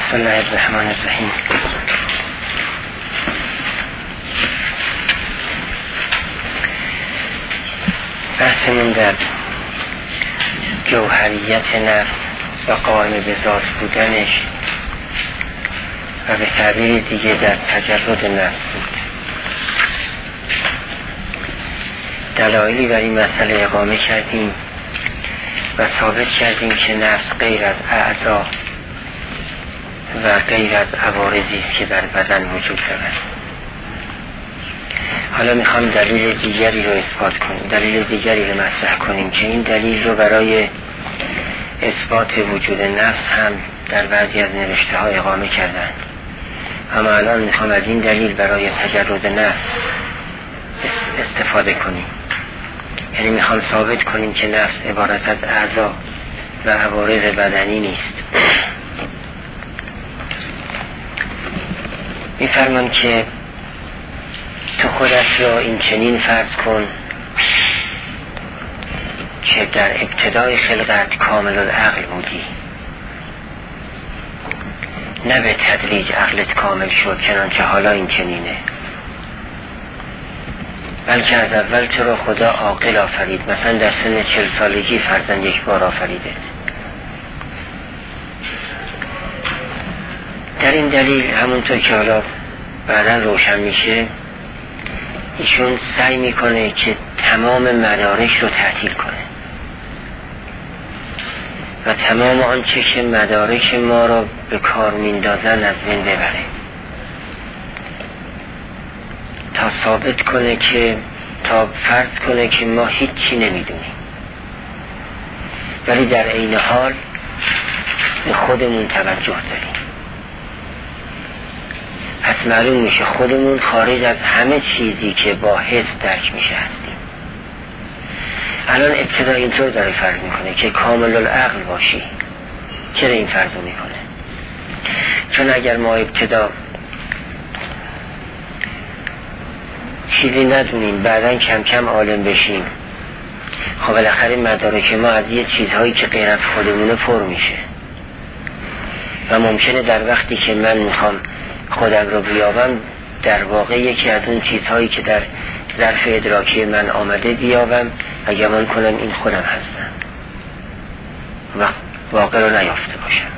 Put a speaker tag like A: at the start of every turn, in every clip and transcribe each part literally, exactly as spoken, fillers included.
A: بسم الله الرحمن الرحیم. بحثمون در جوهریت نفس و قائم به ذات بودنش و به تعبیر دیگه در تجرد نفس بود. دلایلی بر این مسئله اقامه کردیم و ثابت کردیم که نفس غیر از اعضا و غیر از عوارضی است که در بدن وجود دارد. حالا میخوام دلیل دیگری رو اثبات کنیم، دلیل دیگری رو مطرح کنیم که این دلیل رو برای اثبات وجود نفس هم در بعضی از نوشته ها اقامه کردن، اما الان میخوام از این دلیل برای تجرد نفس استفاده کنیم. یعنی میخوام ثابت کنیم که نفس عبارت از اعضا و عوارض بدنی نیست. میفرمان که تو خودت را این چنین فرض کن که در ابتدای خلقت کامل العقل بودی، نه به تدریج عقلت کامل شد چنانچه حالا این چنینه، بلکه از اول تو را خدا عاقل آفرید. مثلا در سن چل سالگی فرزند یک بار آفریده. در این دلیل همونطور که حالا بعدا روشن میشه، ایشون سعی میکنه که تمام مدارک رو تعطیل کنه و تمام آنچه که مدارک ما رو به کار میندازن از بین ببره تا ثابت کنه که تا فرض کنه که ما هیچی نمیدونیم، ولی در عین حال به خودمون توجه داریم. پس معلوم میشه خودمون خارج از همه چیزی که با حس درک میشه هستیم. الان ابتدا اینطور داره فرض میکنه که کامل العقل باشی. چرا این فرض میکنه؟ چون اگر ما ابتدا چیزی ندونیم بعداً کم کم عالم بشیم، خب بالاخره مدارک ما از یه چیزهایی که غیر از خودمونه پر میشه و ممکنه در وقتی که من میخوام خودم رو بیابم در واقع یکی از اون چیزهایی که در ظرف ادراکی من آمده بیابم و گمان کنم این خودم هستم و واقع رو نیافته باشم.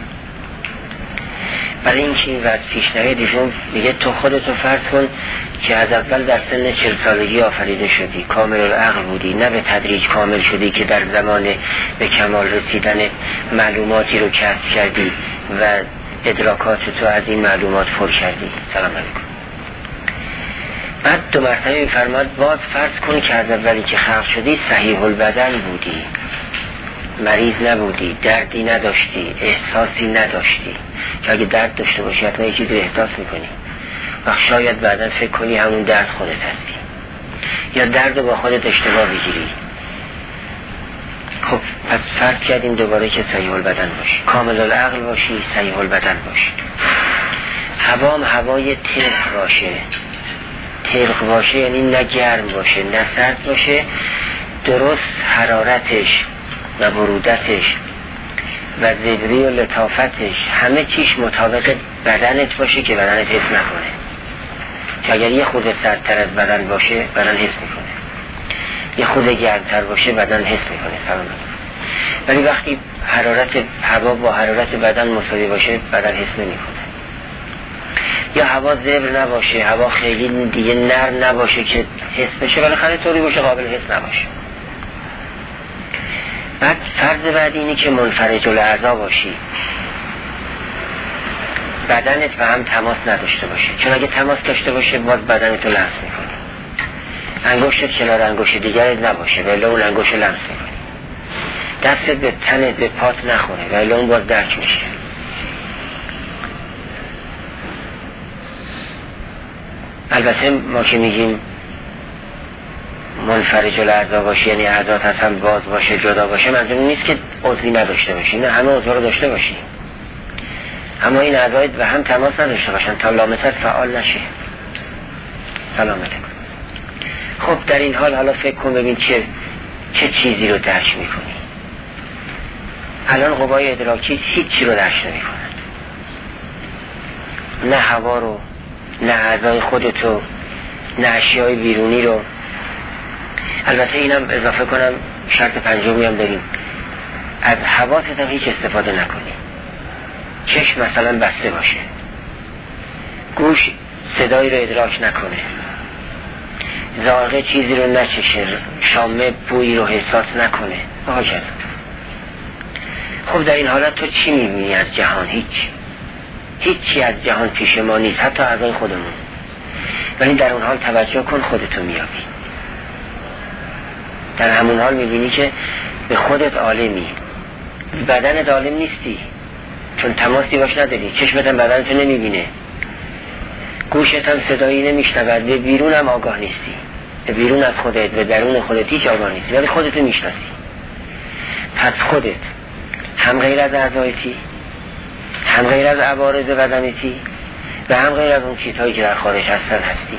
A: برای اینکه این وضع پیش نرود ایشون میگه تو خودتو فرض کن که از اول در سن چل سالگی آفریده شدی، کامل العقل بودی، نه به تدریج کامل شدی که در زمان به کمال رسیدن معلوماتی رو کسب کردی و ادراکات تو از این معلومات پر کردی. سلام علیکم. بعد دو مرتبه میفرماد باز فرض کن که از اولی که خلق شدی صحیح البدن بودی، مریض نبودی، دردی نداشتی، احساسی نداشتی، که اگه درد داشته باشی حتما یه چیزی رو احساس میکنی و شاید بعدا فکر کنی همون درد خودت هستی یا درد رو با خودت اشتباه بگیری. خب پس فرض کردیم دوباره که صحیح البدن باشی، کامل العقل باشی، صحیح البدن باشی. هوام هوای تلخ باشه، تلخ باشه یعنی نه گرم باشه نه سرد باشه، درست حرارتش و برودتش و زبری و لطافتش همه چیش مطابق بدنت باشه که بدنت حس نکنه. که اگر یه خود سردتر از بدن باشه بدن حس میکنه، یه خود گرمتر باشه بدن حس میکنه. سلام. ولی وقتی حرارت هوا با حرارت بدن مساوی باشه بدن حس نمیکنه. یا هوا زبر نباشه، هوا خیلی دیگه نرم نباشه که حس بشه، ولی خیلی طوری باشه قابل حس نباشه. بعد فرض بعد اینی که منفرج الاعضا باشی، بدنت و هم تماس نداشته باشه، چون اگه تماس داشته باشه باز بدنت رو لمس میکنه. انگشتت کنار انگشت دیگرت نباشه ولی اون انگشت لمس میکنه. دستت به تنت به پات نخوره ولی اون باز درک میشه. البته ما که میگیم منفرج الاعضا باشه یعنی اعضات اصلا باز باشه جدا باشه، منظور نیست که عضوی نداشته باشی، نه همه عضو رو داشته باشی، اما این اعضای و هم تماس نداشته باشن تا لامست فعال نشه. سلام علیکم. خب در این حال حالا فکر کن ببین چه چه چیزی رو درک نه هوا رو، نه اعضای خودتو، نه اشیای بیرونی رو. البته اینم اضافه کنم شرط پنجمی هم داریم، از حواست هم هیچ استفاده نکنی. چشم مثلا بسته باشه، گوش صدایی رو ادراک نکنه، ذائقه چیزی رو نچشه، شامه بویی رو احساس نکنه. آقا جان خب در این حالت تو چی میبینی از جهان؟ هیچ هیچی از جهان پیش ما نیست، حتی اعضای خودمون. ولی در اون حال توجه کن خودتو میابی. در همون حال میبینی که به خودت عالمی، بدنت عالم نیستی چون تماسی باش نداری، چشمت هم بدنتو نمیبینه، گوشت هم صدایی نمیشنود، به بیرون هم آگاه نیستی، به بیرون از خودت، به درون خودت هیچ آگاه نیستی، ولی خودتو میشناسی. پس خودت هم غیر از اعضایتی، هم غیر از عوارض بدنیتی و هم غیر از اون چیزهایی که در خارج هستن هستی.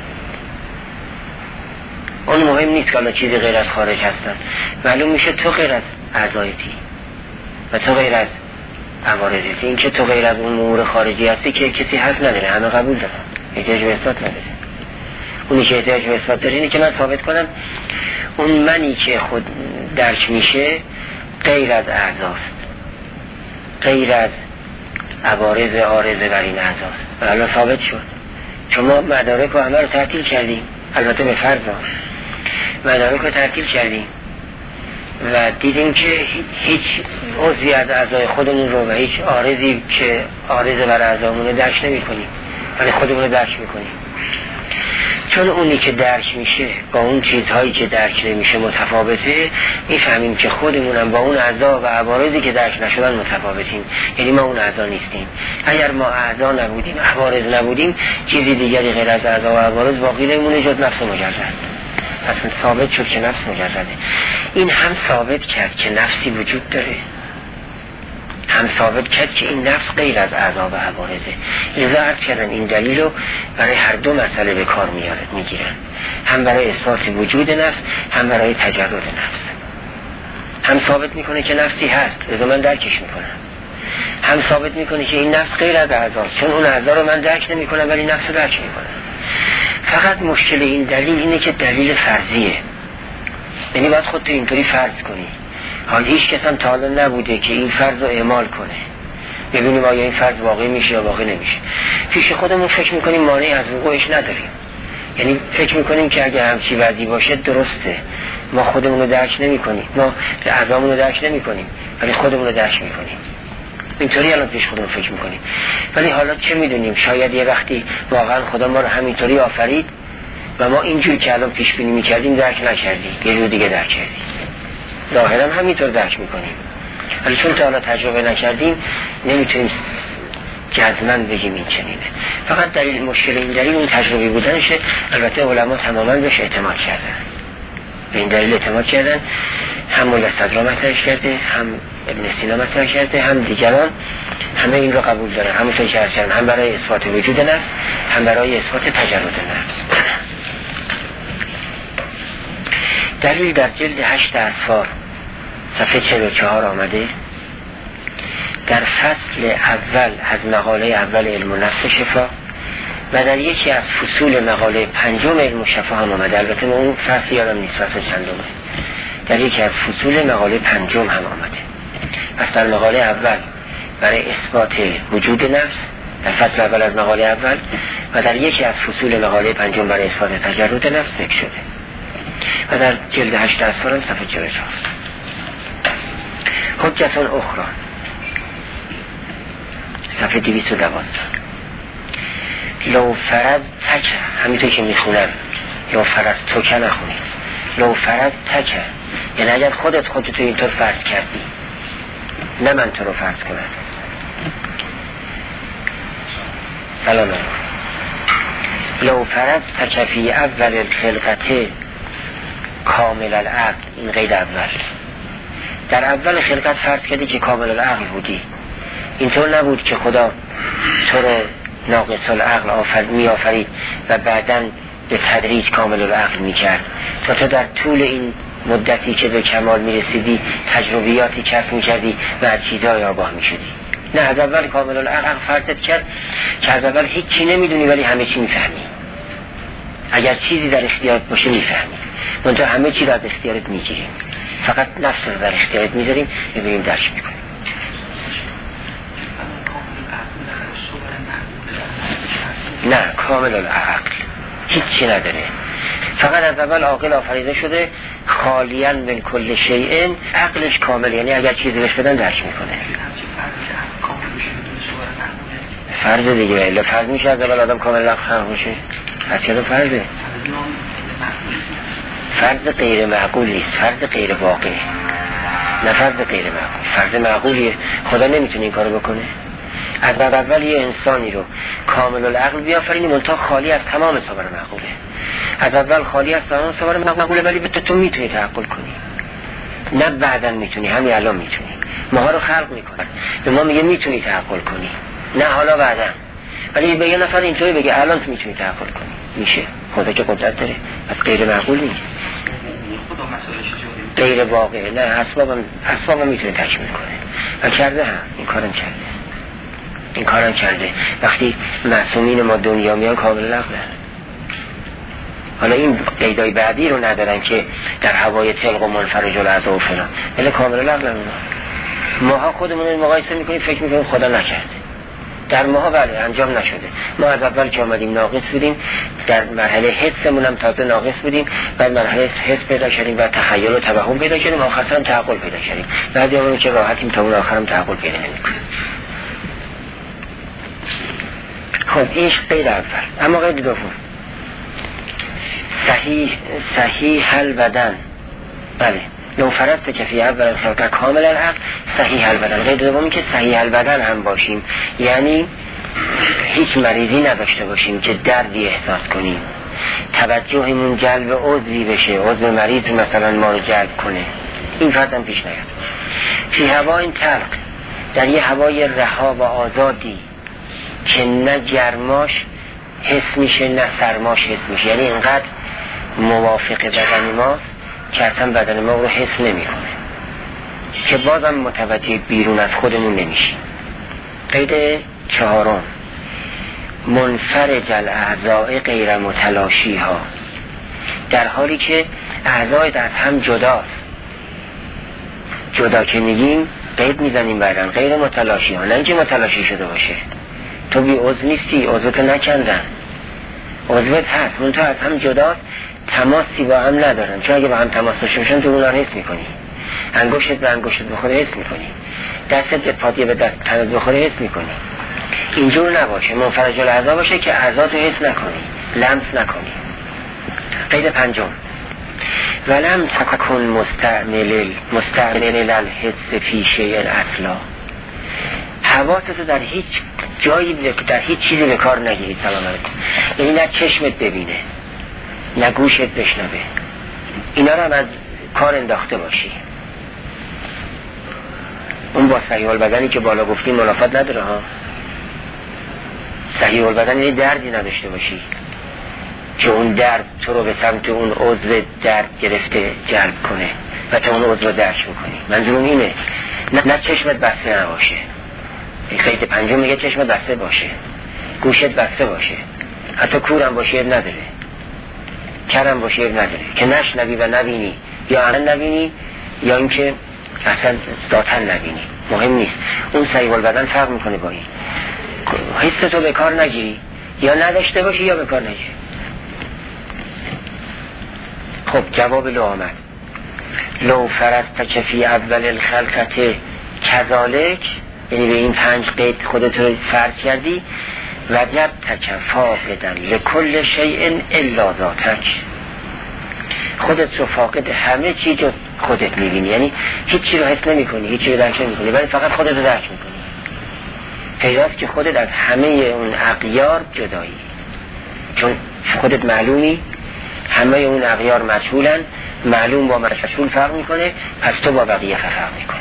A: اون مهم نیست که حالا چیزی غیر از خارج هستن، معلوم میشه تو غیر از اعضایتی و تو غیر از عوارضی. این که تو غیر از اون امور خارجی هستی که کسی حق نداره، همه قبول دارن، احتیاج به اثبات نداره. اونی که احتیاج به اثبات داره اینه که من ثابت کنم اون منی که خود درک میشه غیر از اعضاست، غیر از عوارض عارضه بر این اعضاست. و الان ثابت شد، چون ما مدارک و همه رو تعطیل کردیم، البته به فرض ها مدارک رو تعطیل کردیم و دیدیم که هیچ عضوی از اعضای خودمون رو و هیچ عارضی که عارض بر اعضامون رو درک نمی کنیم، ولی خودمون رو درک می کنیم. چون اونی که درک میشه با اون چیزهایی که درک نمیشه متفاوته، میفهمیم که خودمونم با اون اعضا و عوارضی که درک نشدن متفاوتیم، یعنی ما اون اعضا نیستیم. اگر ما اعضا نبودیم، عوارض نبودیم، چیزی دیگری غیر از اعضا و عوارض باقی نمونه جز نفس مجرد. پس ثابت شد که نفس مجرده. این هم ثابت کرد که نفسی وجود داره، هم ثابت کرد که این نفس غیر از اعضا و عوارضه. لذا عرض کردن این دلیل رو برای هر دو مسئله به کار میگیرن، هم برای اثبات وجود نفس، هم برای تجرد نفس. هم ثابت میکنه که نفسی هست، لذا من درکش میکنم. هم ثابت میکنه که این نفس غیر از اعضاست، چون اون اعضا رو من درک نمیکنم ولی نفس رو درک میکنم. فقط مشکل این دلیل اینه که دلیل فرضیه، یعنی باید خودت اینطوری فرض کنی. حال هیچ کس هم تا حالا نبوده که این فرض رو اعمال کنه، ببینیم آیا این فرض واقعی میشه یا واقعی نمیشه. پیش خودمون فکر میکنیم مانعی از وقوعش نداریم، یعنی فکر میکنیم که اگه همچی وضعی باشه درسته، ما خودمون رو درک نمیکنیم، ما اعضامون رو درک نمیکنیم ولی خودمون رو درک میکنیم. اینطوری الان پیش خودمون فکر میکنیم، ولی حالا چه میدونیم، شاید یه وقتی واقعا خدا ما رو همینطوری آفرید و ما اینجور که الان پیش بینی میکردیم درک نکردیم، یه جور دیگه درک کردیم. ظاهرا همینطور درک میکنیم، ولی چون تا حالا تجربه نکردیم نمیتونیم جزماً بگیم این چنینه. فقط دلیل مشکل این دلیل اون تجربی بودنشه. البته علما تماما بهش اعتماد کردن، به این دلیل اعتماد کردن، هم مولا صدرا مطرحش کرده، هم ابن سینا مطرح کرده، هم دیگران همه این رو قبول دارن، همونطور که عرض کردم، هم برای اثبات وجود نفس، هم برای اثبات تجرد نفس. دلیل در جلد هشت اصفار صفحه چهل و چهار آمده. در فصل اول از مقاله اول علم نفس شفا و در یکی از فصول مقاله پنجم علم شفا هم آمده. البته من اون فصل یادم نیست فصل چندمه، در یکی از فصول مقاله پنجم هم آمده. پس در مقاله اول برای اثبات وجود نفس در فصل اول از مقاله اول و در یکی از فصول مقاله پنجم برای اثبات تجرد نفس ذکر شده و در جلد هشت اصفار هم صفحه چهل و چهار. حجتون اخرى صفحه دویست و دوازده. لو فرض تک، همینطور که میخونم لو فرض تو که نخونید، لو فرض تک، یعنی اگر خودت خودت تو اینطور فرض کردی، نه من تو رو فرض کنم. سلام علیکم. لو فرض تک فی اول الخلقته کامل العقل، این قید اول، در اول خلقت فرض کردی که کامل العقل بودی، اینطور نبود که خدا تو رو ناقص العقل آفر می آفرید و بعداً به تدریج کامل العقل می کرد تا تو در طول این مدتی که به کمال می رسیدی تجربیاتی کسب می کردی و از چیزهای آگاه می شدی. نه، از اول کامل العقل فرضت کرد که از اول هیچی نمیدونی ولی همه چی میفهمی. اگر چیزی در اختیارت باشه میفهمی، منتها همه چی را از اختیارت میگیریم، فقط نفس رو در اختیارت میذاریم، میبینیم درش میکنیم. نه، کامل العقل هیچی نداره، فقط از اول عاقل آفریده شده، خالیاً من کل شیء، عقلش کامل، یعنی اگر چیزی بهش بدن درک میکنه. فرض دیگه، الا فرض میشه از اول آدم کامل عقل باشه؟ از چرا فرضه؟ فرض غیر معقولی است، فرض غیر واقعی، نه فرض غیر معقول. فرض معقولیه، خدا نمیتونه این کارو بکنه. از اول یه انسانی رو کامل العقل بیافرینی، منتها خالی از تمام صور معقوله. از اول خالی از تمام صور معقوله، ولی به تو تو میتونی تعقل کنی، نه بعداً میتونی، همین الان میتونی. ماها رو خلق میکنه، به ما میگه میتونی تعقل کنی، نه حالا بعداً. ولی به یه نفر اینطوری بگه الان تو میتونی تعقل کنی، میشه. خدا که قدرت داره، از غیر معقول نیست، غیر واقعه. نه، اسبابم اسبابم میتونه تکمیل کنه و کرده، هم این کارم کرده، این کارم کرده. وقتی معصومین ما دنیا میان کامل عقل، حالا این قیدای بعدی رو ندارن که در هوای تلق و منفرج الاعضاء و فلان، ولی کامل عقل اونا. ماها خودمون رو مقایسه میکنیم، فکر میکنیم خدا نکرده. در ماها بله انجام نشده. ما از اول که آمدیم ناقص بودیم، در مرحله حسمون هم تازه ناقص بودیم، بعد مرحله حس پیدا کردیم و تخیل و توهم پیدا کردیم، آخرش هم تعقل پیدا کردیم. بعد یه که راحتیم تا اون آخرم تعقل پیدا نمی‌کنیم. خب این قید اول. اما قید دوم، صحیح صحیح البدن. بله، لو فرضت که فی اول الخلق کامل العقل صحیح البدن. قید دومی که صحیح البدن هم باشیم، یعنی هیچ مریضی نداشته باشیم که دردی احساس کنیم، توجهمون جلب عضوی بشه، عضو مریض مثلا ما رو جلب کنه. این فرض هم پیش نیاد. فی هوای تلق، در یه هوای رها و آزادی که نه گرماش حس میشه نه سرماش حس میشه، یعنی اینقدر موافق بدن ما که اصلا بدن ما رو حس نمیکنه، که بازم متوجه بیرون از خودمون نمیشیم. قید چهارم، منفرج الاعضاء غیر متلاشی ها، در حالی که اعضای از هم جداست. جدا که میگیم قید میزنیم بعدن، غیر متلاشی ها، نه اینکه متلاشی شده باشه. تو بی عضو نیستی، عضوتو نکندن، عضوت هست، اون تو از هم جداست، تماسی با هم ندارن. چون اگه با هم تماس داشته باشن تو اونا حس میکنی، انگشتت به انگشتت بخوره حس میکنی، دستت به پاتیه به دست تنت بخوره حس میکنی. اینجور نباشه، منفرج الاعضا باشه که اعضاتو حس نکنی، لمس نکنی. قید پنجم، ولم تکن مستعمل مستعمل الحس فی شیء اصلا. حواستو در هیچ جایی، در هیچ چیزی به کار نگیرید. سلام علیکم. یعنی نه چشمت ببینه، نه گوشت بشنوه، اینا رو هم از کار انداخته باشی. اون با صحیح البدنی که بالا گفتیم منافات نداره ها. صحیح البدن یعنی دردی نداشته باشی که اون درد تو رو به سمت اون عضو درد گرفته جلب کنه و تو اون عضو رو درک میکنی. منظورم اینه، نه, نه چشمت بسته نباشه. قید پنجم میگه چشمت بسته باشه، گوشت بسته باشه، حتی کورم باشه نداره، کرم باشه نداره، که نشنوی و نبینی، یا اصلا نبینی یا اینکه اصلا ذاتاً نبینی، مهم نیست. اون صحیح البدن فرق میکنه با این. حس تو به کار نگیری، یا نداشته باشی یا به کار نگیری. خب جواب لو آمد، لو فرضت که فی اول الخلقت کذالک، یعنی به این پنج قید خودت رو فرض کردی، وجدتک فاقدا لکل شیء الا ذاتک، خودت رو فاقد همه چی جز خودت میبینی، یعنی هیچی رو حس نمی کنی، هیچی رو درک نمی کنی، ولی فقط خودت رو درک میکنی. پیداست که خودت از همه اون اغیار جدایی، چون خودت معلومی، همه اون اغیار مجهولن، معلوم با مجهول فرق میکنه، پس تو با بقیه فرق میکنی.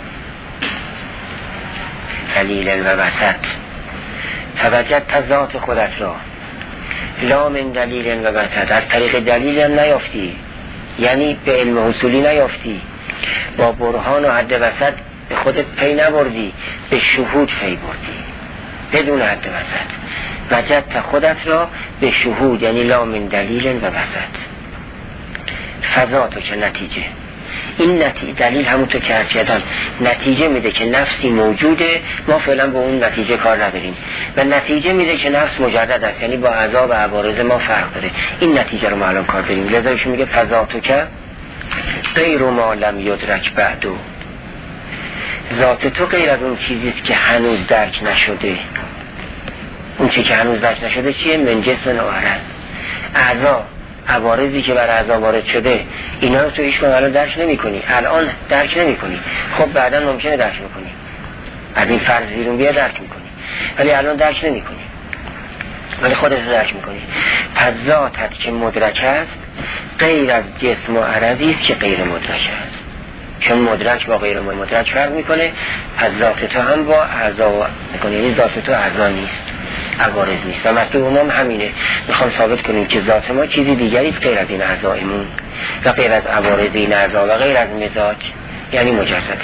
A: دلیل و وسط، توجد ذات خودت را، لا من دلیل و وسط، از طریق دلیل هم نیافتی، یعنی به علم حصولی نیافتی، با برهان و حد وسط به خودت پی نبردی، به شهود پی بردی بدون حد وسط. وجدت خودت را به شهود، یعنی لا من دلیل و وسط. فضا تو که نتیجه، این نتیجه دلیل همونطور که ارشدم نتیجه میده که نفسی موجوده، ما فعلا با اون نتیجه کار نداریم، و نتیجه میده که نفس مجرد است، یعنی با اعضا و عوارض ما فرق داره. این نتیجه رو ما الان کار داریم. لذا ایشون میگه فضا تو که غیر ما لم یدرک بعدو، ذات تو غیر از اون چیزیست که هنوز درک نشده. اون چیزی که هنوز درک نشده چیه؟ من جسم و عرض، اعضا، عوارضی که بر اعضا وارد شده، اینا رو تو هیچ کنه الان درک نمی کنی، الان درک نمی کنی، خب بعدا ممکنه درک میکنی، از این فرض بیرون بیا درک میکنی، ولی الان درک نمی کنی، ولی خودت درک میکنی. پس ذاتت که مدرک است غیر از جسم و عرضی است که غیر مدرک است، چون مدرک با غیر مدرک فرق میکنه. پس ذات تو هم با اعضا میکنه، یعنی ذات تو اعضا نیست، عوارض نیست. و مطلوب ما همینه، میخوام ثابت کنیم که ذات ما چیزی دیگری غیر از این اعضایمون و غیر از عوارض این اعضا و غیر از مزاج، یعنی مجرده.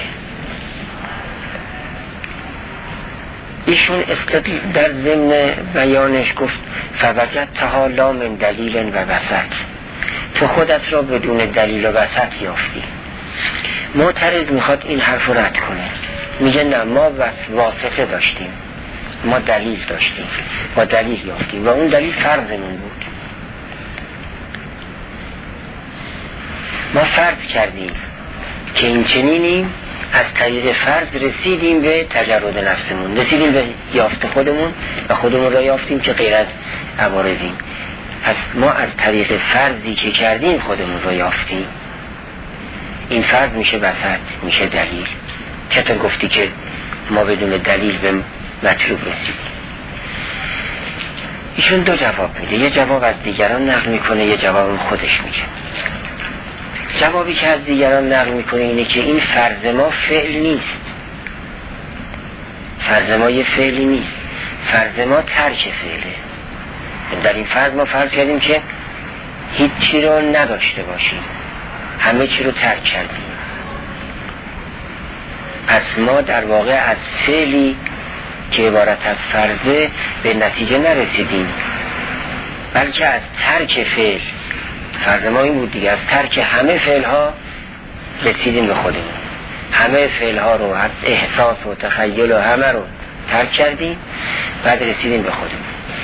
A: ایشون استدلال در ضمن بیانش گفت فوجدتها لا من دلیل و وسط، تو خودت را بدون دلیل و وسط یافتی. معترض میخواد این حرف رو رد کنه، میگه نه، ما واسطه داشتیم، ما دلیل داشتیم، ما دلیل یافتیم و اون دلیل فرضمون بود. ما فرض کردیم که این چنینیم، از طریق فرض رسیدیم به تجرد نفسمون، رسیدیم به یافت خودمون و خودمون را یافتیم که غیر از عوارضیم. پس ما از طریق فرضی که کردیم خودمون را یافتیم. این فرض میشه وسط، میشه دلیل. چطور گفتی که ما بدون دلیل به مطلوب رسیدیم؟ ایشون دو جواب میده، یه جواب از دیگران نقل میکنه، یه جواب خودش میگه. جوابی که از دیگران نقل میکنه اینه که این فرض ما فعل نیست، فرض ما یه فعلی نیست، فرض ما ترک فعله. در این فرض ما فرض کردیم که هیچ چی رو نداشته باشیم، همه چی رو ترک کردیم. پس ما در واقع از فعلی که عبارت از فرضه به نتیجه نرسیدیم، بلکه از ترک فعل. فرض ما این بود دیگه، از ترک همه فعل ها رسیدیم به خودمون، همه فعل ها رو، از احساس و تخیل و همه رو ترک کردیم، بعد رسیدیم به خودمون.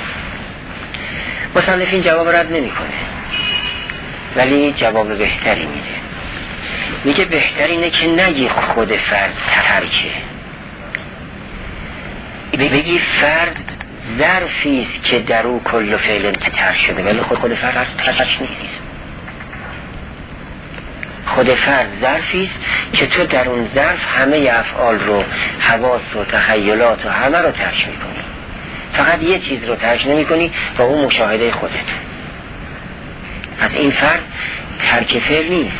A: مصنف این جواب رد نمی کنه، ولی جواب بهتری میده. میگه بهتر اینه که نگی خود فرد ترکه، بگی فرد ظرفی است که در او کل فعل ترک شده، ولی خود خود فرد از ترک نیست. خود فرد ظرفی است که تو در اون ظرف همه افعال رو، حواس و تخیلات و همه رو ترک میکنی، فقط یه چیز رو ترک نمی کنی و اون مشاهده خودت. پس این فرد ترک فعل نیست،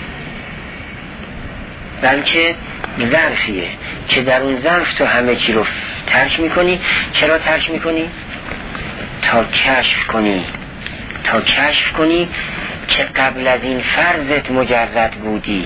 A: بلکه ظرفیه که در اون ظرف تو همه چی رو ترک میکنی. چرا ترک میکنی؟ تا کشف کنی، تا کشف کنی که قبل از این فرضت مجرد بودی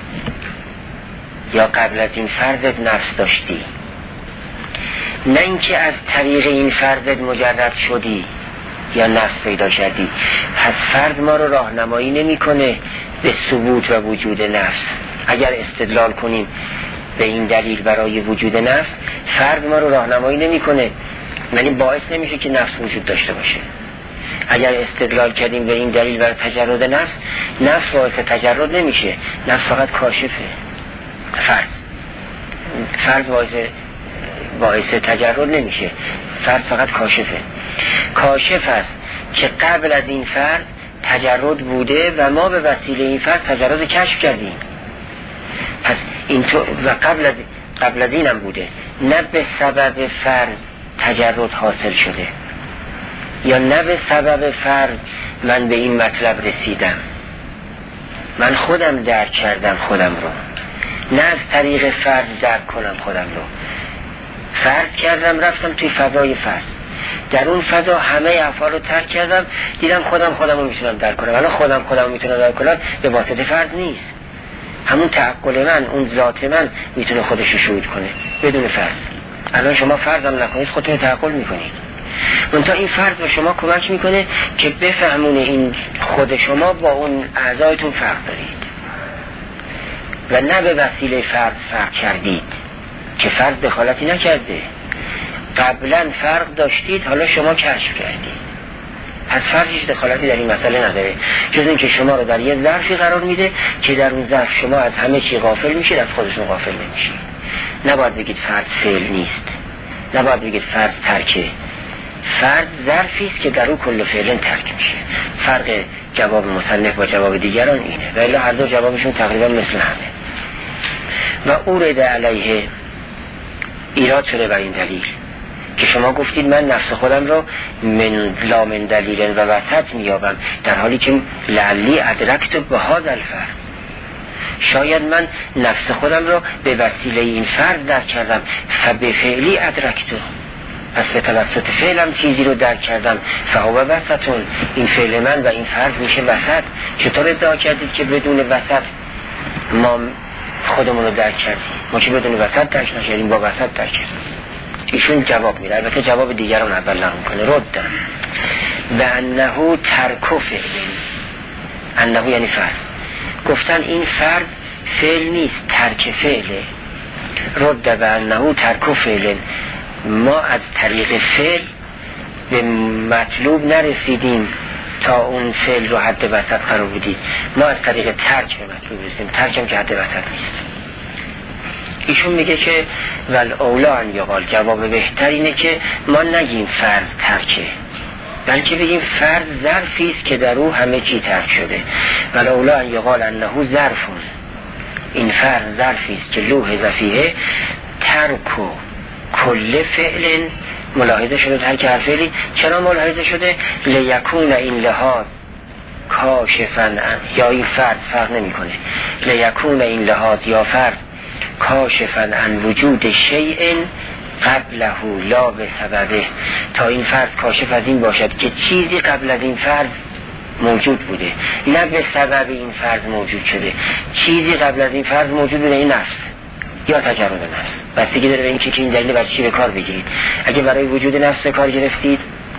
A: یا قبل از این فرضت نفس داشتی، نه اینکه از طریق این فرضت مجرد شدی یا نفس پیدا کردی. پس فرض ما رو راهنمایی نمیکنه به ثبوت و وجود نفس. اگر استدلال کنیم به این دلیل برای وجود نفس، فرض ما رو راهنمایی نمیکنه، یعنی باعث نمیشه که نفس وجود داشته باشه. اگر استدلال کردیم به این دلیل برای تجرد نفس، نفس باعث تجرد نمیشه، نفس فقط کاشفه. فرض فرض باعث باعث تجرد نمیشه، فرض فقط کاشفه. کاشف است که قبل از این فرض تجرد بوده و ما به وسیله این فرض تجرد کشف کردیم. پس این تو و قبل از قبل از اینم بوده، نه به سبب فرض تجرد حاصل شده، یا نه به سبب فرض من به این مطلب رسیدم، من خودم درک کردم خودم رو، نه از طریق فرض درک کنم خودم رو. فرض کردم رفتم توی فضای فرض، در اون فضا همه افعال رو ترک کردم، دیدم خودم خودم رو میتونم درک کنم. الان خودم خودم رو میتونم درک کنم به واسطه فرض نیست، همون تعقل من، اون ذات من میتونه خودش رو شهود کنه بدون فرض. الان شما فرض هم نکنید خودتون تعقل میکنید. منتها این فرض به شما کمک میکنه که بفهمونه این خود شما با اون اعضایتون فرق دارید و نه به وسیله فرض فرق کردید که فرض دخالتی نکرده. قبلا فرق داشتید، حالا شما کشف کردید. پس فرض هیچ دخالتی در این مسئله نداره، جز این که شما رو در یه ظرفی قرار میده که در اون ظرف شما از همه چی غافل میشید، از خودتون غافل نمیشید. نباید بگید فرض فعل نیست، نباید بگید فرض ترکه. فرض ظرفی است که در اون کل فعل ترک میشه. فرق جواب مصنف با جواب دیگران اینه، ولی هر دو جوابشون تقریبا مثل همه. و اورد علیه ایراد شده بر این دلیل که شما گفتید من نفس خودم رو من لا من دلیل و وسط میابم، در حالی که لعلی ادرکت به هذا الفرض. شاید من نفس خودم رو به وسیله این فرض درک کردم، فبفعلی ادرکتو، پس به توسط فعلم چیزی رو درک کردم، فهو وسطون، این فعل من و این فرض میشه وسط. چطور ادعا کردید که بدون وسط ما خودمون رو درک کردیم؟ ما که بدون وسط درک نکردیم، با وسط درک کردیم. ایشون جواب میده، البته جواب دیگران اول نقل کنه. ردن و انه ترک فعل، انه یعنی فرض، گفتن این فرض فعل نیست، ترک فعله. رد و انه ترک فعل، ما از طریق فعل به مطلوب نرسیدیم تا اون فعل رو حد وسط قرار بدید، ما از طریق ترک به مطلوب رسیدیم، ترک هم که حد وسط نیست. ایشون میگه که ول اولا ان یقال، جواب بهتر اینه که ما نگیم فرض ترکه، بلکه بگیم فرض ظرفی است که در او همه چی ترک شده. ول اولا ان یقال انه ظرفون، این فرض ظرفی است که لوح فیه ترک و کل فعل، ملاحظه شده ترک هر فعلی. چرا ملاحظه شده؟ لیکون این لحاظ کاشفاً، یا این فرض فرق نمی کنه، لیکون این لحاظ یا فرض کاشفاً عن وجود شیء قبله لا به سببه، تا این فرض کاشف از این باشد که چیزی قبل از این فرض موجود بوده، نه به سبب این فرض موجود شده. چیزی قبل از این فرض موجود بوده، این نفس یا تجرد نفس. بستگی داره به این که این دلیل برای چی به کار بگیرید. اگه برای وجود نفس به کار گرفتید،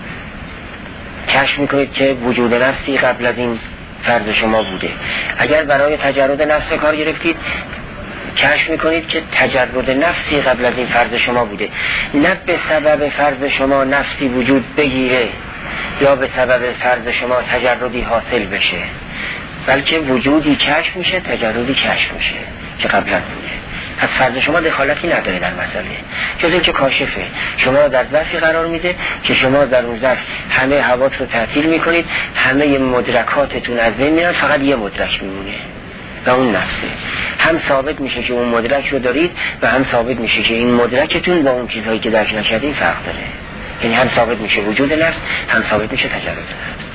A: کشف میکنید که وجود نفسی قبل از این فرض شما بوده. اگر برای تجرد نفس به کار گرفتید، کشف میکنید که تجرد نفسی قبل از این فرض شما بوده. نه به سبب فرض شما نفسی وجود بگیره یا به سبب فرض شما تجردی حاصل بشه، بلکه وجودی کشف میشه، تجردی کشف میشه که قبلا بوده. پس فرض شما دخالتی نداره در مسئله، جز اینکه کاشفه، شما را در ظرفی قرار میده که شما در اون ظرف همه حواس رو تعطیل میکنید، همه مدرکاتتون از بین میرن، فقط یه مدرک میمونه و اون نفسه. هم ثابت میشه که اون مدرک رو دارید و هم ثابت میشه که این مدرکتون با اون چیزهایی که درک نکردین فرق داره. یعنی هم ثابت میشه وجود نفس، هم ثابت میشه تجرد نفس.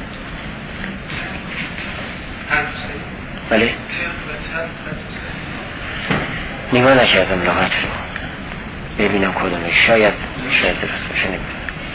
A: بله؟ نگاه نکردم لغت رو ببینم کدومه، شاید شاید درست باشه، نمیدونم.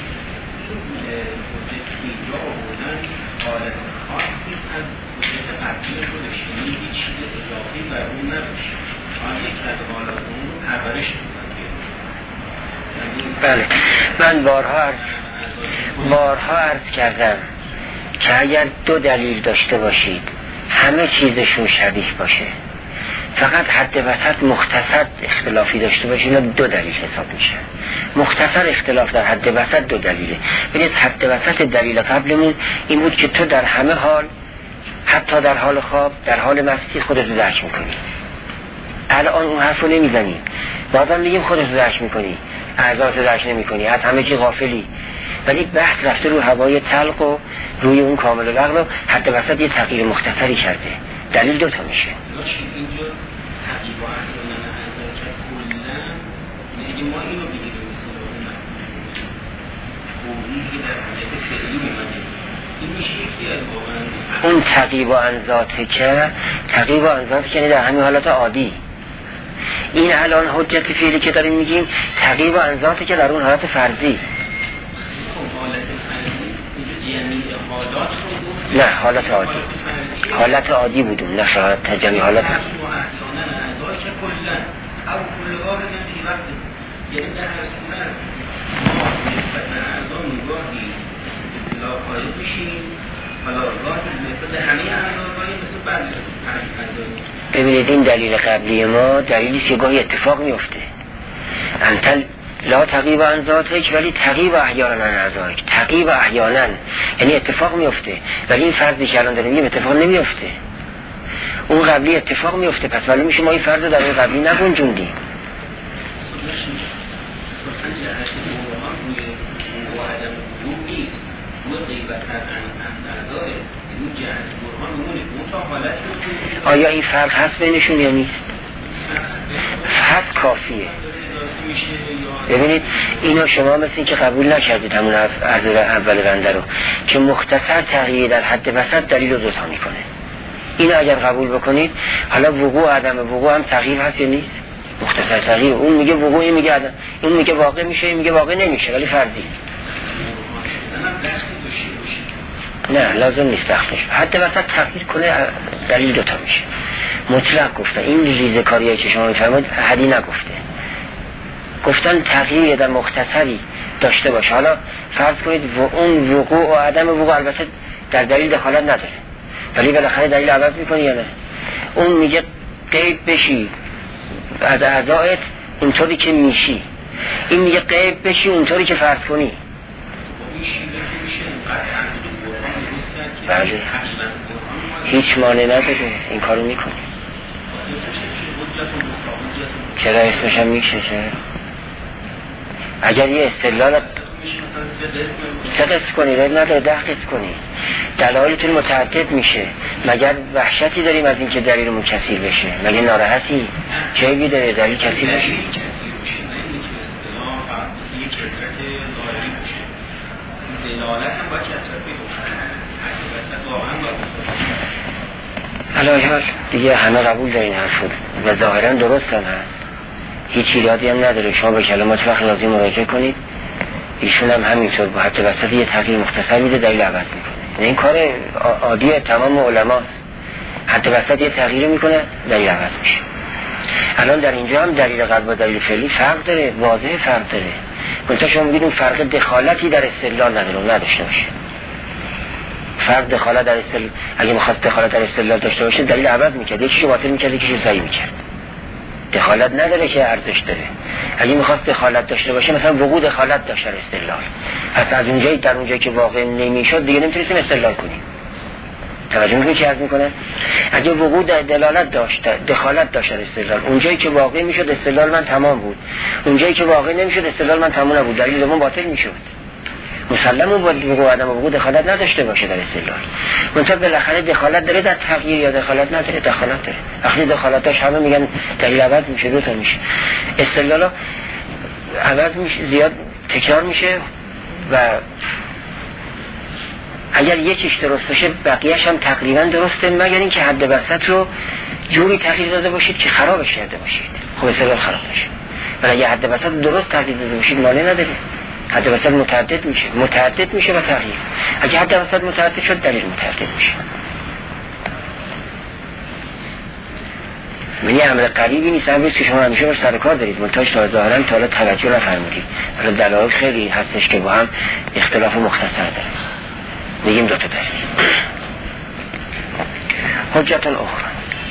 A: بله، من بارها عرض بارها عرض کردم که اگر دو دلیل داشته باشید همه چیزشون شبیه باشه، فقط حد وسط مختصر اختلافی داشته باشید، دو دلیل حساب میشه. مختصر اختلاف در حد وسط دو دلیله. ببینید حد وسط دلیل قبلمون این بود که تو در همه حال، حتی در حال خواب، در حال مستی خودت رو درک میکنی. الان اون حرف رو نمیزنی، بازم میگیم خودت رو درک میکنی، اعضات رو درک نمیکنی، از همه چی غافلی. ولی بحث رفته رو هوای طلق و روی اون کامل العقل و حد وسط یه تغییر مختصری کرده. دلیل دو تا میشه.
B: اینجا تغییر و احیانا اعضا که کلا نگه ما اینو بگیریم مثل توضیحی که در حالت فعلی میمانه، این میشه یکی از واقعا
A: اون تغییر و انذاته که تغییر و انذاته که در همین حالت عادی. این الان حجت فعلی که داریم میگیم تغییر و انذاته که در اون حالت فرضی. نه، حالت عادی، حالت عادی بودیم، نه شاید تجمی حالت هم.
B: چه کلا او کل وارد فی وقت، یعنی در هر صورت ما نسبت به اعضا نگاهی اصطلاح قائل بشیم، حالا گاهی نسبت به همه اعضا، گاهی نسبت به اعضا.
A: ببینید این دلیل قبلی ما دلیلی که گاهی اتفاق میفته. انتل لا تقیب عن ذاتک ولی تقیب احیانا عن ذاتک، تقیب احیانا یعنی اتفاق میفته، ولی این فرضی که الان داریم میگیم اتفاق نمیفته. اون قبلی اتفاق میفته، پس ولی میشه ما این فرض رو در اون قبلی نگنجوندیم. آیا این فرق هست بینشون یا نیست؟ هست، کافیه. ببینید اینو شما مثل این که قبول نکردید همون عرض اول بنده رو که مختصر تغییر در حد وسط دلیل رو دوتا میکنه. اینو اگر قبول بکنید، حالا وقوع عدم وقوع هم تغییر هست یا نیست؟ مختصر تغییر، اون میگه وقوع، این میگه عدم، این میگه واقع میشه، این میگه واقع نمیشه، ولی فردی. نه لازم نیست دخلش، حد وسط تغییر کنه دلیل دوتا میشه. مطلق گفتن، این ریزه کاریه که شما میفرمایید حدی نگفته، گفتن تغییر در مختصری داشته باشه. حالا فرض کنید و اون وقوع و عدم وقوع البته در دلیل دخالت نداره، ولی بالاخره دلیل عوض میکنه یا نه؟ اون میگه غیب بشی از اعضایت اونطوری که میشی، این میگه غیب بشی اونطوری که فرض کنی. بله هیچ مانع نداره این کارو میکنی. چرا اسمش هم میشه؟ اگر یه استدلال سه قسم کنی رد نداره ده قسم کنی، دلایلتون متعدد میشه. مگر وحشتی داریم از این که دلیلمون کثیر بشه؟ مگه ناراحتی؟ چه عیبی داره دلیل کثیر بشه؟ علاوه حال دیگه همه قبول دارین حرف و ظاهرا درست هم هست، هیچ ایرادی هم نداره. شما به کلمات وقت لازم مراجعه کنید، ایشون هم همینطور با حتی وسط یه تغییر مختصر میده دلیل عوض میکنه. این کار عادی تمام علماست، حتی وسط یه تغییر میکنه دلیل عوض میشه. الان در اینجا هم دلیل قلب و دلیل فعلی فرق داره، واضح فرق داره. منتها شما میگید اون فرق دخالتی در استدلال نداره، اون نداشته باشه. فرق دخالت در استدلال، اگه میخواست دخالت در استدلال داشته باشه دلیل عوض میکرد، یکیشو باطل میکرد یکیشو صحیح میکرد. دخالت نداره که ارزش داره. اگه میخواست دخالت داشته باشه مثلا وقوع دخالت داشته در استدلال، پس از اونجایی در اونجایی که واقع نمیشد دیگه نمیتونستیم استدلال کنیم. توجه میکنید چی عرض میکنه؟ اگه وقوع دلالت داشت، دخالت داشت در استدلال، اونجایی که واقع میشد استدلال من تمام بود، اونجایی که واقع نمیشد استدلال من تمام نبود، دلیل دوم باطل میشد. مسلم اون باید وقوع عدم وقوع دخالت نداشته باشه در استدلال. منتها بالاخره دخالت داره در تغییر یا دخالت نداره؟ دخالت داره. وقتی دخالت داشت همه میگن دلیل عوض میشه، دو تا میشه، استدلال عوض میشه، زیاد تکرار میشه و اگر یکیش درست باشه بقیه‌اش هم تقریبا درسته، مگر اینکه حد وسط رو جوری تغییر داده باشید که خرابش کرده باشید. خب استدلال خراب میشه. ولی اگه حد وسط درست تغییر داده باشید مانع نداره. حد وسط متعدد میشه، متعدد میشه و تغییر. اگه حد وسط متعدد شد دلیل متعدد میشه. منی امر قریبی نیست، امری که شما همیشه باش سر کار دارید، منتها تا ظاهرا تا حالا توجه نفرمودید. حالا دلایل خیلی هستش که با هم اختلاف مختصر داره. میگیم دو تا دلیل. حجت اخرى،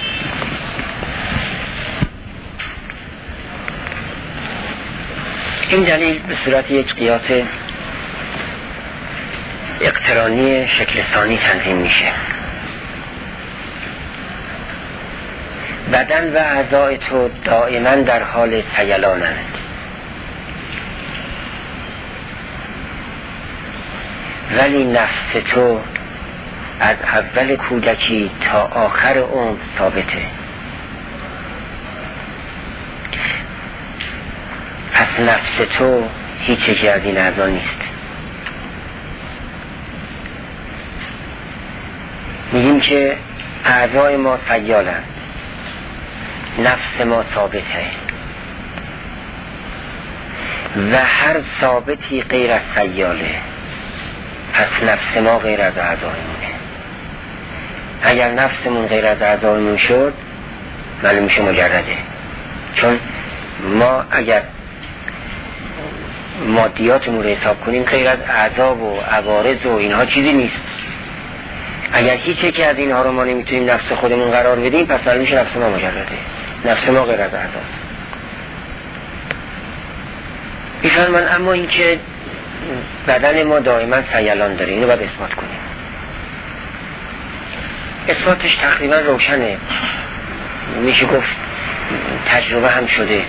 A: این دلیل به صورت یک قیاس اقترانی شکل ثانی تنظیم میشه. بدن و اعضای تو دائما در حال سیلانند، ولی نفس تو از اول کودکی تا آخر عمر ثابته. پس نفس تو هیچ یکی از این اعضا نیست. میگیم که اعضای ما سیالند، نفس ما ثابته و هر ثابتی غیر از سیاله، پس نفس ما غیر از اعضایمونه. اگر نفسمون غیر از اعضایمون شد معلوم میشه مجرده، چون ما اگر مادیاتمون رو حساب کنیم غیر از اعضا و عوارض و اینها چیزی نیست. اگر هیچ یکی از اینها رو ما نمیتونیم نفس خودمون قرار بدیم، پس معلوم میشه نفس ما مجرده، نفس ما غیر از اعضا. میفرمان اما اینکه بدن ما دائما سیلان داره، اینو باید اثبات کنیم. اثباتش تقریبا روشنه، میشه گفت تجربه هم شده.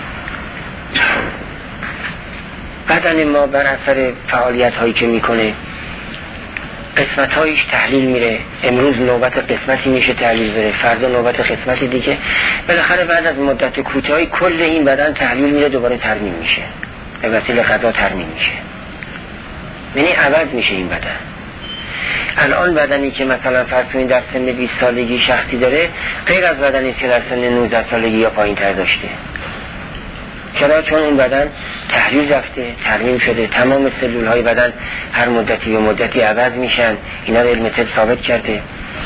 A: بدن ما بر اثر فعالیت هایی که میکنه قسمت هایش تحلیل میره. امروز نوبت قسمتی میشه تحلیل بره، فردا نوبت قسمتی دیگه. بالاخره بعد از مدت کوتاهی کل این بدن تحلیل میره، دوباره ترمیم میشه، به وسیله غذا ترمیم میشه، یعنی عوض میشه این بدن. الان بدنی که مثلا فرض کنید در سن بیست سالگی شخصی داره غیر از بدنی که در سن نوزده سالگی یا پایین تر داشته. چرا؟ چون اون بدن تحلیل رفته، ترمیم شده. تمام سلول های بدن هر مدتی و مدتی عوض میشن. اینا رو علم طب ثابت کرده.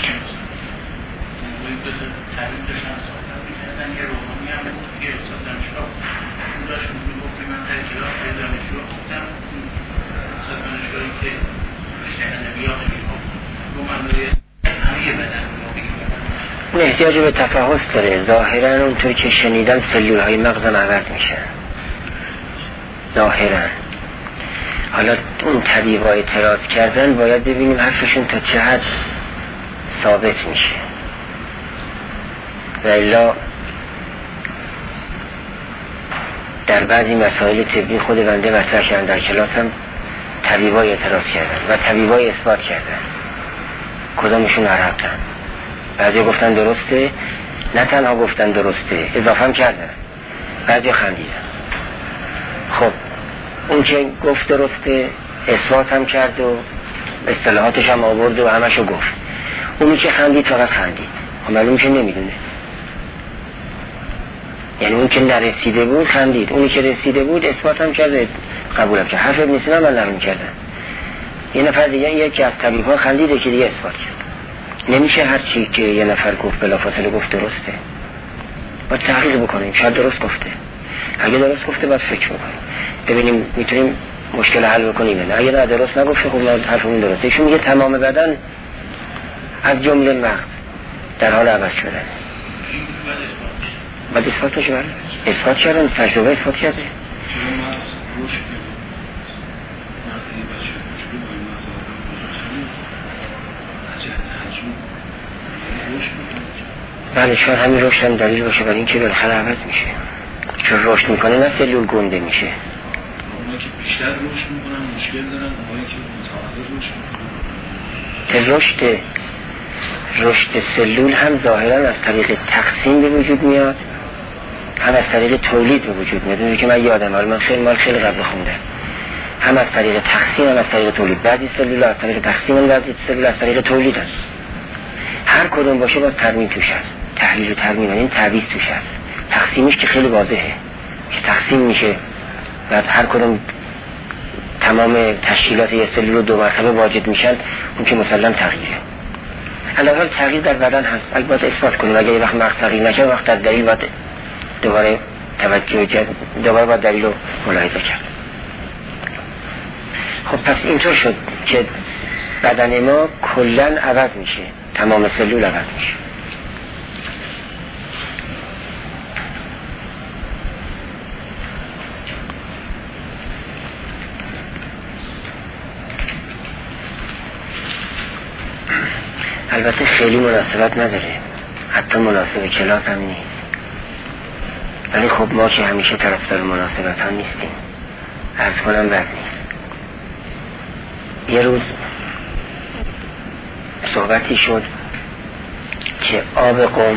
A: اون احتیاج به تفحص داره. ظاهرا اونطور که شنیدن سلول های مغزم عوض میشن ظاهرا. حالا اون طبیب ها اعتراض کردن، باید ببینیم حرفشون تا چه حد ثابت میشه. و الا در بعضی مسائل طبی خود بنده مطرح کردن، در کلاس هم طبیب ها اعتراض کردن و طبیب ها اثبات کردن. کدامشون عربتن؟ بعضی گفتن درسته، نه تنها گفتن درسته، اضافه هم کردن، بعضی خندیدن. خب اون که گفت درسته اثبات هم کرد و اصطلاحاتش هم آورد و همشو گفت. اونی که خندید فقط خندید، معلوم که نمیدونه. یعنی اون که نرسیده بود خندید، اونی که رسیده بود اثبات هم کرد، قبول کرد. حرف ابن سینا من نقل کردم. یه نفر دیگه یکی از طبیب‌ها خندیده که دیگه اثبات کرد. نمیشه هر چی که یه نفر گفت بلافاصله گفت درسته. باید تحقیق بکنیم شاید درست گفته. اگه درست گفته باید فکر بکنیم ببینیم میتونیم مشکل حل بکنیم. نه اگه نه درست نگفته خب ما حرفمون درسته. ایشون میگه تمام بدن از جمله مغز در حال عوض شدن. باید اثبات بشه. بله اثبات کردن، تجربه اثبات کرده. بله شاید همین رشد هم دلیل باشه برای این که بالاخره عوض میشه. چون رشد میکنه نه سلول گنده میشه.
C: اونا که بیشتر رشد میکنن مشکل دارن، اونایی که متوسط رشد میکنن.
A: رشد رشد سلول هم ظاهرا از طریق تقسیم به وجود میاد، هم از طریق تولید به وجود میاد. اونی که من یادم حالا من خیلی مال خیلی قبل خوندم. هم از طریق تقسیم هم از طریق تولید. بعضی سلول از طریق تقسیم هم، بعضی سلول از طریق تولید هست. هر کدوم باشه باید ترمیم توش هست. تحلیل و ترمیم این تعویض توش هست. تقسیمش که خیلی واضحه که تقسیم میشه بعد هر کدوم تمام تشکیلات یه سلول رو دو مرتبه واجد میشن، اون که مسلم تغییره. علاوه تغییر در بدن هست. اگه باید اثبات کنیم اگه یه وقت مغز تغییر نکنه وقت در دلیل باید دوباره توجه کرد، دوباره باید دلیل رو ملاحظه کرد. خب پس اینطور شد که بدن ما کلن عوض میشه، تمام سلول عوض میشه. البته خیلی مناسبت نداره، حتی مناسب کلاس هم نیست. ولی خب ما که همیشه طرفدار مناسبت هم نیستیم. عرض کنم بد نیست. یه روز صحبتی شد که آب قم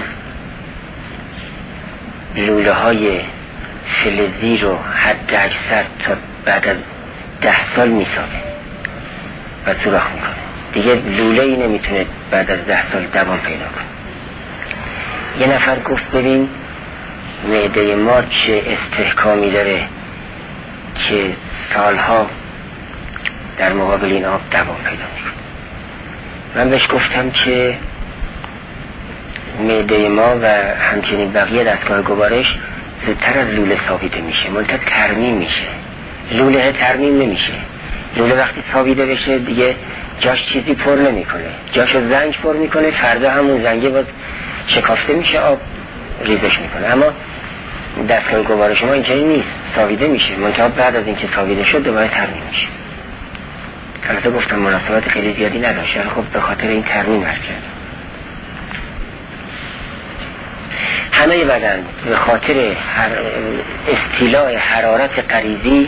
A: لوله های فلزی رو حد اکثر تا بعد از ده سال میسابه و سوراخ میکنه. دیگه لوله ای نمیتونه بعد از ده سال دوام پیدا کنه. یه نفر گفت ببین معده ما چه استحکامی داره که سالها در مقابل این آب دوام پیدا میکنه. من بهش گفتم که معده ما و همچنین بقیه دستگاه گوارش زودتر از لوله ثابت میشه، منتها ترمیم میشه. لوله ترمیم نمیشه. لوله وقتی ثابت بشه دیگه جاش چیزی پر نمیکنه، جاشو زنگ پر میکنه، فردا همون زنگه باز شکافته میشه، آب ریزش میکنه. اما دستگاه گوارش شما اینجایی نیست، ثابت میشه، منتها بعد از اینکه ثابت شد دوباره ترمیم میشه. البته گفتم مناسبات خیلی زیادی نداشت، خب به خاطر این ترمیم عرض کردم. همه بدن به خاطر هر استیلاء حرارت غریزی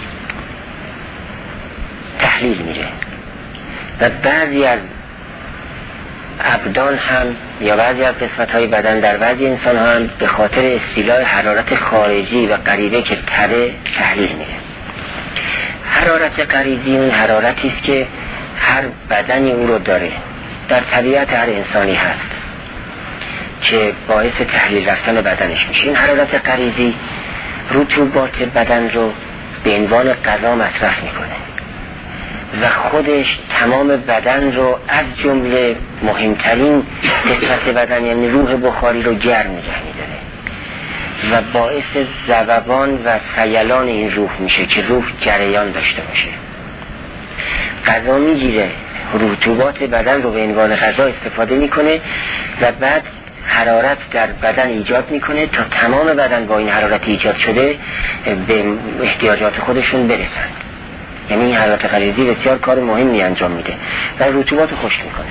A: تحلیل میره و بعضی از ابدان هم یا بعضی از قسمت‌های بدن در بعضی انسان هم به خاطر استیلاء حرارت خارجی و غریبه که تره تحلیل میره. حرارت غریزی اون حرارتی است که هر بدنی او رو داره، در طبیعت هر انسانی هست که باعث تحلیل رفتن بدنش میشه. این حرارت غریزی رطوبات بدن رو به عنوان غذا مصرف میکنه و خودش تمام بدن رو از جمله مهمترین قسمت بدن یعنی روح بخاری رو گرم نگه میداره و باعث ذوبان و سیلان این روح میشه که روح جریان داشته باشه. غذا میگیره، رطوبات بدن رو به عنوان غذا استفاده میکنه و بعد حرارت در بدن ایجاد میکنه تا تمام بدن با این حرارت ایجاد شده به احتیاجات خودشون برسن. یعنی این حرارت غریزی بسیار کار مهمی انجام میده و رطوبات رو خشک میکنه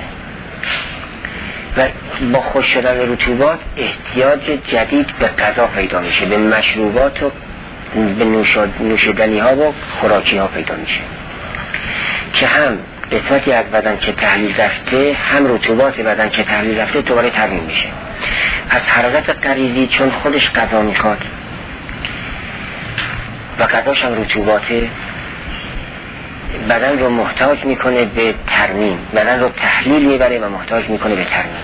A: و با خشک شدن رطوبات احتیاج جدید به غذا پیدا میشه، به مشروبات و به نوشیدنی ها و خوراکی ها پیدا میشه که هم قسمتی از بدن که تحلیل رفته هم رطوبات بدن که تحلیل رفته دوباره ترمیم میشه. از حرارت غریزی چون خودش غذا میخواد و غذاش هم رطوباته، بدن رو محتاج میکنه به ترمیم، بدن رو تحلیل میبره و محتاج میکنه به ترمیم.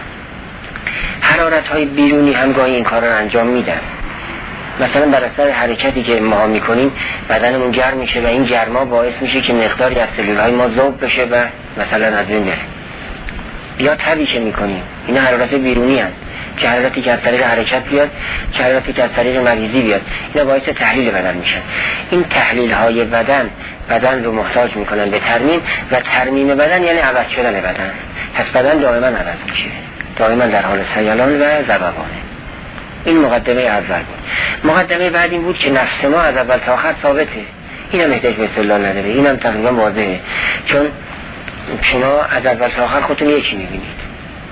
A: حرارت های بیرونی هم گاهی این کار رو انجام میدن. مثلا بر اثر حرکتی که ما میکنیم بدنمون گرم میشه و این گرما باعث میشه که مقداری از سلولهای ما ذوب بشه و مثلا از بین بره. یا تبی که میکنیم، اینا حرارت بیرونی هست که حرارتی که از طریق حرکت بیاد، که حرارتی که از طریق مریضی بیاد، اینا باعث تحلیل بدن میشن. این تحلیل های بدن بدن رو محتاج میکنن به ترمیم و ترمیم بدن یعنی عوض شدن بدن. پس بدن دائما عوض میشه، دائما در حال سیلان و ذوبانه. این مقدمه اول بود. مقدمه بعد این بود که نفس ما از اول تا آخر ثابته. اینم احتیاج به استدلال نداره، اینم تقریبا واضحه، چون شما از اول تا آخر خودتون یکی میبینید،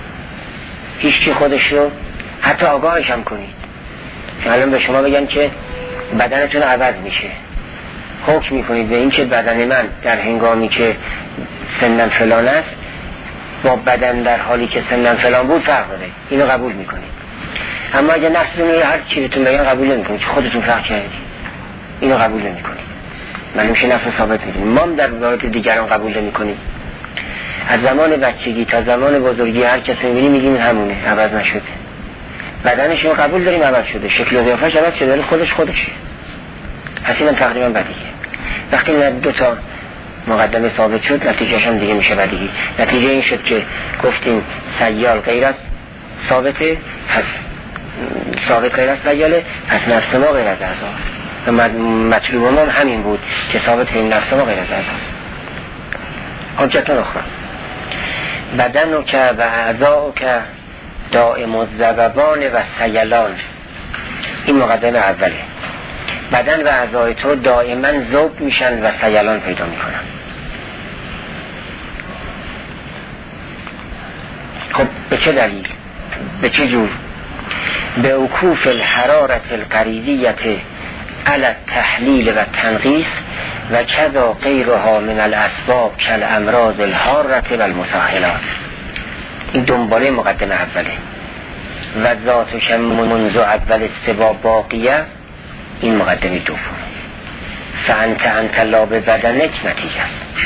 A: هیچ کی خودش رو حتی آگاهش هم کنید که الان به شما بگم که بدنتون عوض میشه، حکم میکنید به این که بدن من در هنگامی که سنم فلان است با بدن در حالی که سنم فلان بود فرق داره، اینو قبول میکنید. اما اگه نفستون هر چی بهتون بگن قبول نمیکنید، خودتون فرق کردید، اینو قبول نمیکنید. معلوم شه نفس ثابت میدونید. ما هم در مورد دیگران قبول نمیکنیم. از زمان بچگی تا زمان بزرگی هر کسی میبینیم میگیم همونه، عوض نشده. بدنش رو قبول داریم عوض شده، شکل و قیافش عوض شده، ولی خودش خودشه. پس اینم تقریبا بدیهیه. وقتی این دو تا مقدمه ثابت شد، نتیجهش هم دیگه میشه بدیهی. نتیجه این شد که گفتیم سیال غیر از ثابته، پس ثابت غیر از سیاله، پس نفس ما غیر از اعضا. و مطلوب ما همین بود که ثابت این نفس ما غیر از اعضا. حجت اخرى بدن که و اعضا که دائم الذوبان و سیلان. این مقدمه اوله. بدن و اعضای تو دائما ذوب میشن و سیلان پیدا میکنن. خب به چه دلیل؟ به چه جور؟ به وقوف الحرارت الغریزیت علی التحلیل و تنقیص و کذا غیرها من الاسباب کالامراض الحارة و المساهلات. این دنباله مقدمه اوله. و ذاتش منذ اول السبا باقیه، این مقدمه دوم. فانت انت لا به بدنک نتیجه است.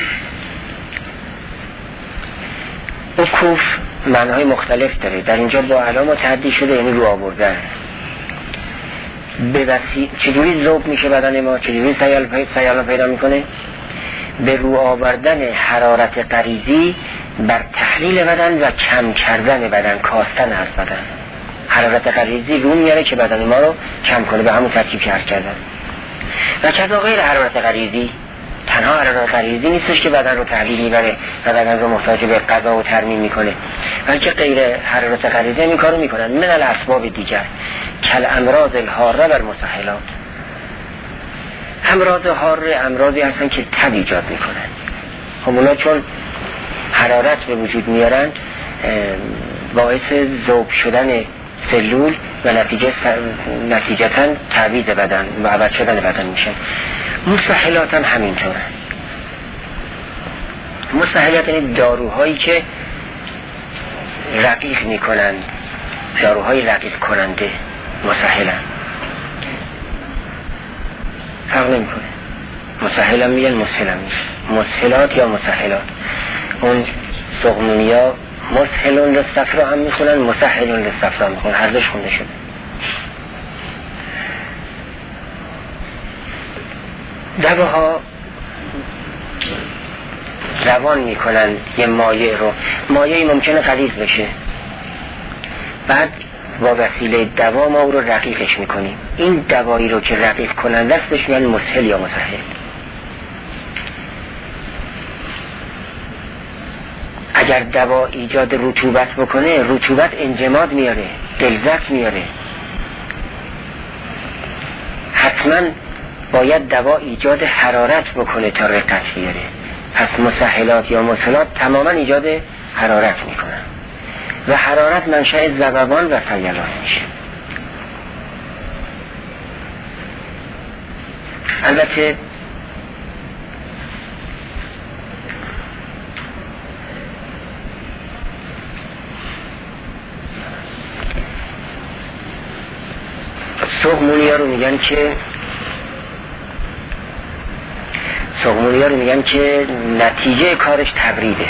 A: وقوف معنای مختلف داره، در اینجا با علامه متعدی شده، یعنی رو آوردن. به وسیله چجوری ذوب میشه بدن ما، چجوری سیال سیال پیدا میکنه؟ به رو آوردن حرارت غریزی بر تحلیل بدن و کم کردن بدن، کاستن از بدن. حرارت غریزی رو میاره که بدن ما رو کم کنه، به همون ترکیب که عرض کردم. و کذا غیر حرارت غریزی، تنها حرارت غریزی نیستش که بدن رو تحلیل میبره و بدن رو محتاج به غذا و ترمیم میکنه، بلکه غیر حرارت غریزی این کارو میکنن من الاسباب دیگر کل امراض الحاره و المسهلات. امراض حاره امراضی هستن که تب ایجاد میکنن. خب اونا چون حرارت به وجود میارن باعث ذوب شدن سلول و نتیجه نتیجتاً تعویض بدن و عوض شدن بدن میشن. مسهلات هم همینطوره. مسهلات یعنی داروهایی که رقیق میکنن، داروهای رقیق کننده مسهلن. فرق نمیکنه، مسهل هم میگن مسهل هم میگن، مسهلات یا مسهلات. اون سقمونیا مسهلون للصفرا هم میخونن، مسهلون للصفرا میخونن، هر دوش خونده شده. دواها روان میکنن یه مایع رو، مایعی ممکنه غلیظ بشه، بعد با وسیله دوا ما او رو رقیقش میکنیم. این دوایی رو که رقیق کننده استش میگن مسهل یا مسهل. اگر دوا ایجاد رطوبت بکنه، رطوبت انجماد میاره، غلظت میاره، حتما باید دوا ایجاد حرارت بکنه تا رقت بیاره. پس مسهلات یا مسهلات تماما ایجاد حرارت میکنن و حرارت منشأ ذبذبان و سیلان میشه. البته سقمونیا رو میگن که سقمونیا رو میگن که نتیجه کارش تبریده.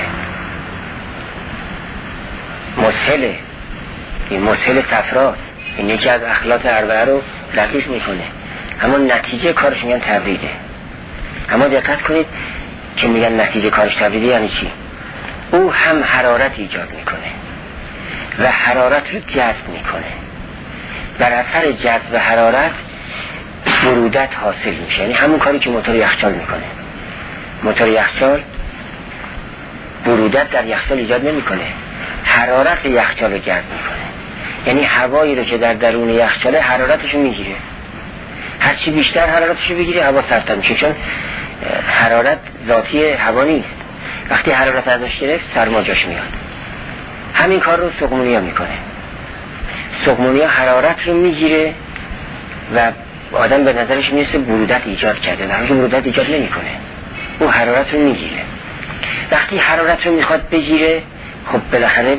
A: مسهله، این مسهل صفراست، این یکی از اخلاط اربعه رو رقیق میکنه، اما نتیجه کارش میگن تبریده. اما دقت کنید که میگن نتیجه کارش تبریده یعنی چی؟ او هم حرارت ایجاد میکنه و حرارت رو جذب میکنه. در اثر جذب حرارت برودت حاصل میشه، یعنی همون کاری که موتور یخچال میکنه. موتور یخچال برودت در یخچال ایجاد نمیکنه، حرارت یخچال رو جذب میکنه. یعنی هوایی رو که در درون یخچاله حرارتشو میگیره، هرچی بیشتر حرارتشو بگیره هوا سردتر میشه، چون حرارت ذاتی هوا نیست. وقتی حرارت ازش گرفت سرما جاش میاد. همین کار رو سقمونیا میکنه. سقمونیا حرارت رو میگیره و آدم به نظرش میرسه برودت ایجاد کرده، در حالی که برودت ایجاد نمیکنه، او حرارت رو میگیره. وقتی حرارت رو میخواد بگیره، خب بالاخره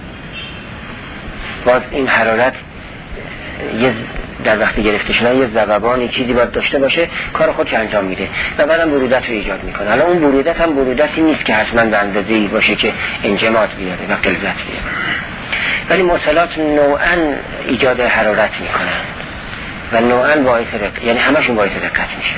A: باز این حرارت یه در وقتی گرفته شدن یه ذبذبانی چیزی باید داشته باشه، کار خودش انجام میده و بعدم برودت رو ایجاد میکنه. حالا اون برودت هم برودتی نیست که حتما به اندازه‌ای باشه که انجماد بیاره و غلظت بیاره، ولی مسهلات نوعاً ایجاد حرارت میکنن و نوعاً باعث رقت، یعنی همشون باعث رقت میشه.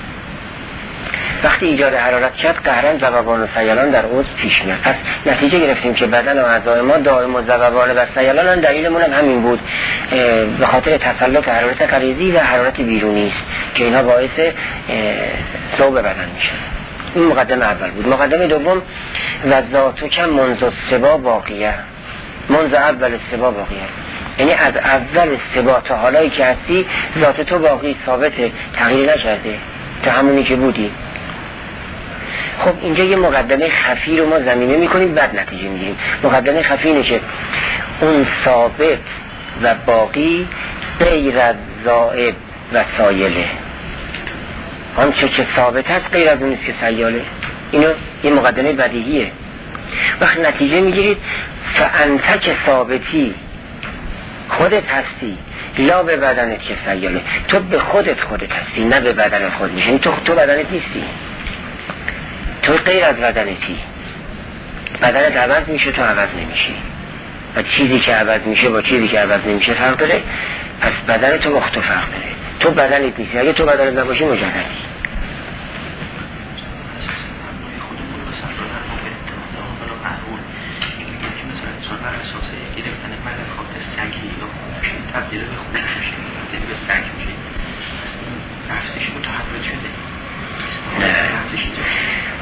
A: وقتی ایجاد حرارت کرد قهرن ذبذبان و سیلان در عضو پیش میاد. پس نتیجه گرفتیم که بدن و اعضای ما دائم و ذبذبان و سیلان، دلیلمون هم همین بود، به خاطر تسلط حرارت غریزی و حرارت بیرونی است که اینا باعث ذوب بدن میشن. این مقدمه اول بود. مقدمه دوم و ذاتو کم منذ السبا باقیه، منذ اول السبا باقیه، یعنی از اول سبا تا حالایی که هستی ذات تو باقی ثابته، تغییر نکرده تا همونی که بودی. خب اینجا یه مقدمه خفی رو ما زمینه میکنیم، بعد نتیجه میگیریم. مقدمه خفی اینه که اون ثابت و باقی غیر از زائب و سایله، آنچه که ثابت هست غیر از اون نیست که سیاله. اینو یه مقدمه بدیهیه. وقتی نتیجه میگیرید فانت که ثابتی خودت هستی، لا به بدنت که سیاله، تو به خودت خودت هستی نه به بدن خود میشه. تو تو بدنت نیستی، تو غیر از بدنتی، بدنت عوض میشه تو عوض نمیشی و چیزی که عوض میشه با چیزی که عوض نمیشه فرق داره. پس بدن تو با تو فرق داره، تو بدنت نیستی. اگه تو بدنت نباشی مجردی.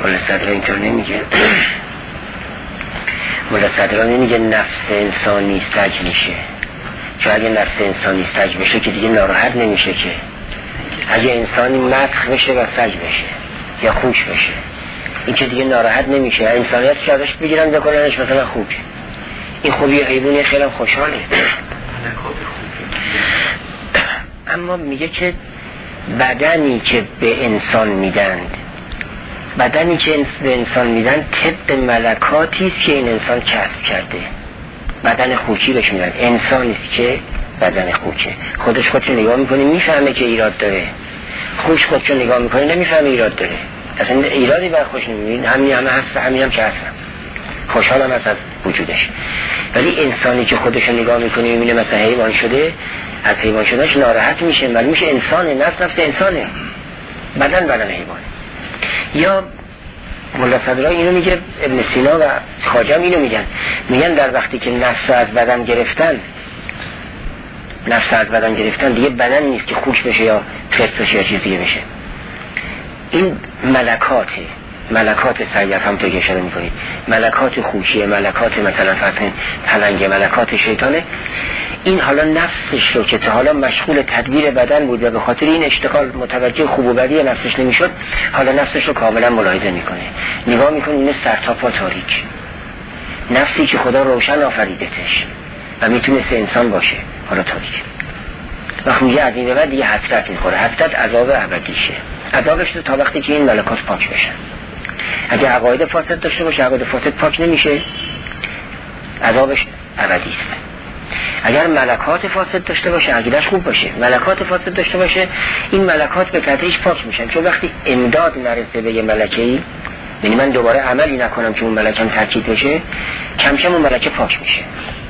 A: مولا صدرا اینطور نمیگه. مولا صدرا نمیگه نفس انسانی سج میشه، چون اگه نفس انسانی سج بشه که دیگه ناراحت نمیشه، که اگه انسانی مسخ بشه و سج بشه یا خوش بشه این که دیگه ناراحت نمیشه، انسانیت شادش بگیرن بکننش مثلا خوب. این خوبی حیوانی خیلی خوشحاله. اما میگه که بدنی که به انسان میدند، بدنی که به انسان میدن طبق ملکاتی است که این انسان کسب کرده. بدن خوکی بهش میدن، انسانی است که بدن خوکه. خودش خودشو نگاه میکنه میفهمه که ایراد داره، خوش خودشو نگاه میکنه نمیفهمه ایراد داره، اصلا ایرادی بر خوش نمیبینید، همین هم هست، همین هم که هستم، خوشحالم هست از وجودش. ولی انسانی که خودشو نگاه میکنه میبینه مثلا حیوان شده، از حیوان شدهش ناراحت میشه، ولی میشه انسانه، نفس نفس انسانه، بدن بدن حیوانه. یا مولا صدرا اینو میگه، ابن سینا و خواجه هم اینو میگن، میگن در وقتی که نفس از بدن گرفتن، نفس از بدن گرفتن دیگه بدن نیست که خوش بشه یا خست بشه یا چیز دیگه بشه. این ملکاته، ملکات سیف هم تو اشاره میکنید، ملکات خوشیه، ملکات مثلا فصل پلنگه، ملکات شیطانه. این حالا نفسش رو که تا حالا مشغول تدبیر بدن بود و به خاطر این اشتغال متوجه خوب و بدی نفسش نمیشد، حالا نفسش رو کاملا ملاحظه میکنه، نگاه میکنه اینه سرتاپا تاریک، نفسی که خدا روشن آفریدتش و میتونست انسان باشه حالا تاریک. وقت میگه از این به بعد دیگه حسرت میخوره، حسرت عذاب ابدیشه، عذابش رو تا وقتی که این ملکات پاک بشن. اگه عقاید فاسد داشته باشه، عقاید فاسد پاک نمیشه، عذابش ابدی است. اگر ملکات فاسد داشته باشه، عقیدش خوب باشه، ملکات فاسد داشته باشه، این ملکات به تدریج پاک میشن. چون وقتی امداد نرسه به یه ملکه‌ای، یعنی من دوباره عملی نکنم که اون ملکم ترکید بشه، کم کم اون ملکه پاک میشه.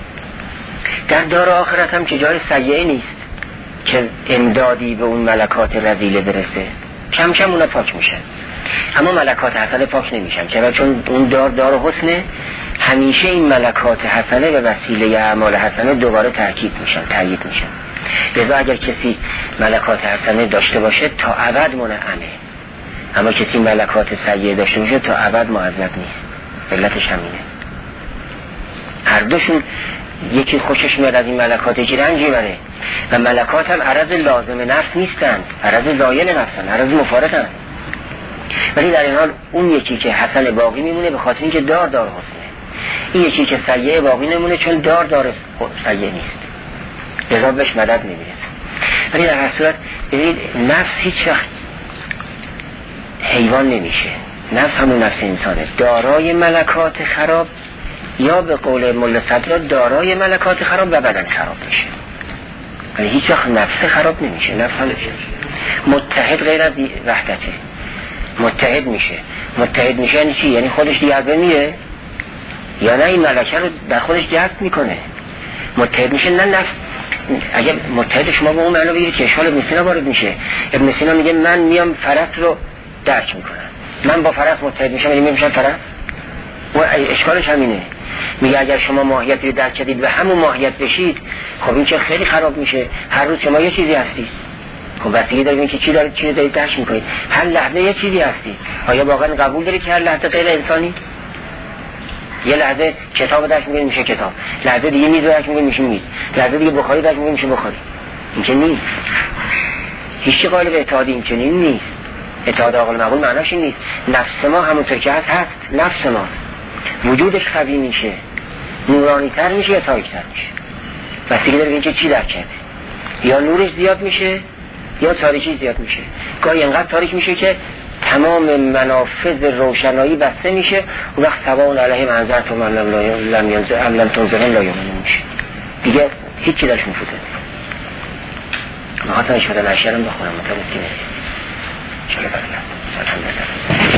A: در دار آخرت هم که جای سیئه نیست که امدادی به اون ملکات رذیله برسه، کم کم اونا پاک میشن. اما ملکات حسنه پاک نمیشن، چرا؟ چون اون دار دار حسنه، همیشه این ملکات حسنه به وسیله اعمال حسنه دوباره تأکید میشن، تأیید میشن. لذا اگر کسی ملکات حسنه داشته باشه تا ابد منعمه، اما کسی ملکات سیئه داشته باشه تا ابد معذب نیست. علتش همینه. هر دوشون یکی خوشش میاد از این ملکات، یکی رنج میبره. و ملکات هم عرض لازم نفس نیستند، عرض زایل نفسن، عرض مفارقن. ولی در این حال اون یکی که حسن باقی میمونه به خاطر اینکه دار دار حسنه، این یکی که سیئه باقی نمونه چون دار دار سیئه نیست، لذا بهش مدد نمیرسه. ولی در هر صورت ببینید نفس هیچ وقت حیوان نمیشه، نفس همون نفس انسانه، دارای ملکات خراب، یا به قول مولا صدرا دارای ملکات خراب و بدن خراب میشه. ولی هیچ وقت نفس خراب نمیشه، نفس هم متحد غیر از وحدته، متحد میشه. متحد میشه یعنی چی؟ یعنی خودش دیگه از بین میره یا نه این ملکه رو در خودش جذب میکنه. متحد میشه نه نفس. اگه متحد شما با اون معنی بگیرید که اشکال ابن سینا وارد میشه. ابن سینا میگه من میام فرس رو درک میکنم، من با فرس متحد میشم یعنی میشم فرس. و اشکالش همینه. میگه اگر شما ماهیت رو درک کردید و همون ماهیت بشید، خب این که خیلی خراب میشه. هر روز شما یه چیزی هستید، خب بستگی دارید این که چی دارید چی دارید درک میکنید. هر لحظه یه چیزی هستید. آیا واقعا قبول دارید که هر لحظه غیر انسانی؟ یه لحظه کتاب درک میکنید میشه کتاب، لحظه دیگه میز درک میکنید میشه میز، لحظه دیگه بخاری درک میکنید میشه بخاری. این که نیست. هیچ چیز قابل اتحاد این چنین نیست. اتحاد عقل معقول معناش این نیست. نفس ما همونطور که هست هست، نفس ما وجودش قوی میشه، نورانی تر میشه یا تاریک تر میشه. بستگی داره اینکه چی درک کرده. یا نورش زیاد میشه یا تاریکی زیاد میشه. گاهی انقدر تاریک میشه که تمام منافذ روشنایی بسته میشه و وقت سواون علیه منظر تو من لم ینزه لم تنزهن لا یمنه میشه، دیگه هیچی درش مفوته. ما خواستم اشاره نشرم بخونم مطمئن که نرید چله برگرد.